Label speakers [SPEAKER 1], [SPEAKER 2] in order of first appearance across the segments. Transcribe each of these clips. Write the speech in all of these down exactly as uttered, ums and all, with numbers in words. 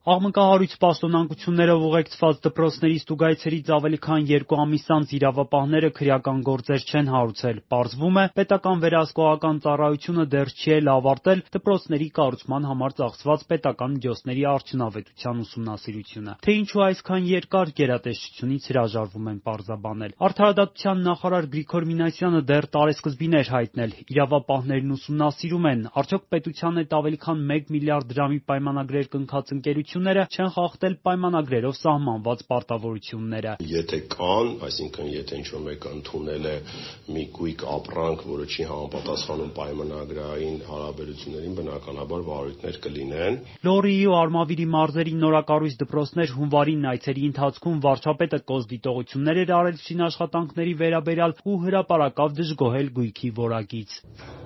[SPEAKER 1] Աղմկահարույց պաշտոնանկություններով ուղեկցված դպրոցների ստուգայցերից ավելի քան երկու ամիս անց իրավապահները քրեական գործեր չեն հարուցել։ Պարզվում է, պետական վերահսկողական ծառայությունը դեռ չի էլ ավարտել դպրոցների կառուցման համար ծախսված պետական միջոցների արդյունավետության ուսումնասիրությունը։ Թե ինչու այսքան երկար, գերատեսչությունից հրաժարվում են պարզաբանել։ Արդարադատության նախարար Գրիգոր Մինասյանը դեռ տարեսկզբին էր հայտնել՝ իրավապահներն ուսումնասիրում են, արդյոք պետության հետ ավելի քան մեկ միլիարդ դրամի պայմանագրեր կնքած ընկերությունները չեն խախտել պայմանագրերով սահմանված պարտավորությունները։
[SPEAKER 2] Եթե կան, այսինքն եթե ինչ-որ մեկը ընդունել է մի կույկ ապրանք, որը չի համապատասխանում պայմանագրային հարաբերություններին, բնականաբար վարույթներ կլինեն։
[SPEAKER 1] Լոռիի ու Արմավիրի մարզերի նորակառույց դպրոցներ հունվարին այցերի ընթացքում վարչապետը կողմնորոշումներ էր արել շինաշխատանքների վերաբերյալ ու հրապարակավ դժգոհել գույքի որակից։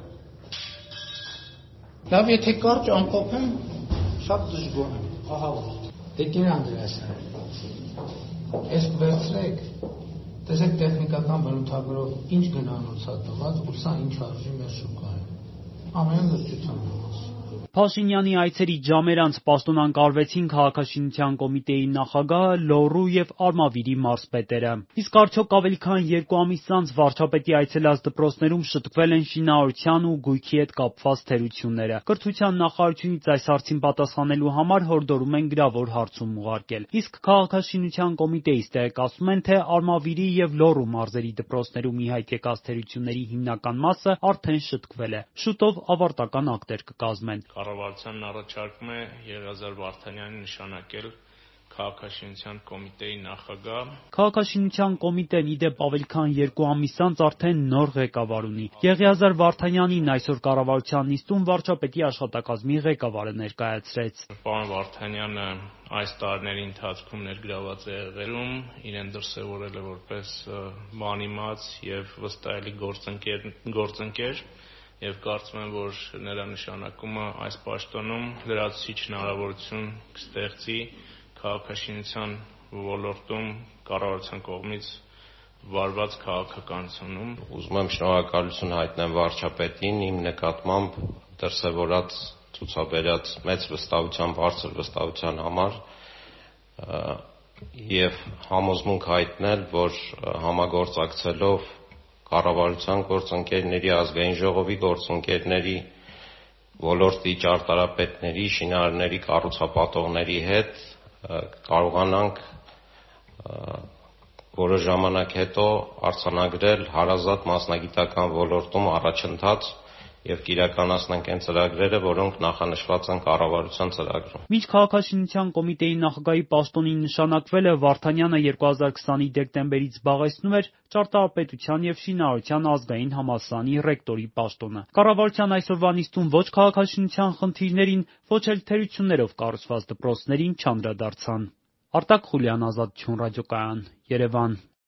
[SPEAKER 3] Լավ, եթե կարճ ամփոփեմ, շատ դժգոհ եմ, ահա որ։ Տիկին Անդրեասյան, այս վերցրեք, տեսեք տեխնիկական բնութագրով ինչ գնանոց է տված, ու սա ինչ արժի մեր շուկայում։ Ամեն լրջության համար։
[SPEAKER 1] Փաշինյանի այցերի ժամեր անց պաշտոնանկարվեցին քաղաքաշինության կոմիտեի նախագահը, Լոռու և Արմավիրի մարզպետերը։ Իսկ արդյոք ավելի քան երկու ամիս անց վարչապետի այցելած դպրոցներում շտկվել են շինարարության ու գույքի հետ կապված թերությունները։ Կրթության նախարարությունից այս հարցին պատասխանելու համար հորդորում են գրավոր հարցում ուղարկել։ Իսկ քաղաքաշինության կոմիտեից տեղեկացնում են, թե Արմավիրի և Լոռու մարզերի դպրոցներում ի հայտ եկած թերությունների հիմնական մասը արդեն շտկվել է։ Շուտով ավարտական ակտեր կկազմեն։
[SPEAKER 4] Կառավարությանն առաջարկում է Եղիազար Վարդանյանին նշանակել քաղաքաշինության կոմիտեի նախագահ։
[SPEAKER 1] Քաղաքաշինության կոմիտեն ի դեպ ավելի քան երկու ամիս անց արդեն նոր ղեկավար ունի։ Եղիազար Վարդանյանին այսօր կառավարության նիստում վարչապետի աշխատակազմի ղեկավարը ներկայացրեց։
[SPEAKER 4] Պարոն Վարդանյանը այս տարիների ընթացքում ներգրաված է եղել, իրեն դրսևորել է որպես բանիմաց եւ վստահելի գործընկեր, գործընկեր Եվ կարծում եմ, որ նրա նշանակումը այս պաշտոնում լրացուցիչ հնարավորություն կստեղծի քաղաքաշինության ոլորտում կառավարության կողմից վարված քաղաքականությունում։
[SPEAKER 5] Ուզում եմ շնորհակալություն հայտնել վարչապետին իմ նկատմամբ դրսևորած ցուցաբերած մեծ վստահության, բարձր վստահության համար եւ համոզմունք հայտնել, որ համագործակցելով կառավարության գործընկերների, ազգային ժողովի գործընկերների, ոլորտի ճարտարապետների, շինարարների, կառուցապատողների հետ կարողանանք որոշ ժամանակ հետո արձանագրել հարազատ մասնագիտական ոլորտում առաջընթաց եւ կիրականացնենք այն ծրագրերը, որոնք նախանշված են կառավարության ծրագրում։
[SPEAKER 1] Մինչ քաղաքաշինության կոմիտեի նախագահի պաշտոնին նշանակվելը Վարդանյանը երկու հազար քսանի դեկտեմբերից զբաղեցնում էր ճարտարապետության եւ շինարարության ազգային համալսարանի ռեկտորի պաշտոնը։ Կառավարության այսօրվա նիստում ոչ քաղաքաշինության խնդիրներին, ոչ էլ թերություններով կառուցված դպրոցներին չանդրադարձան։ Արտակ Խուլյան, Ազատություն ռադիոկայան, Երևան։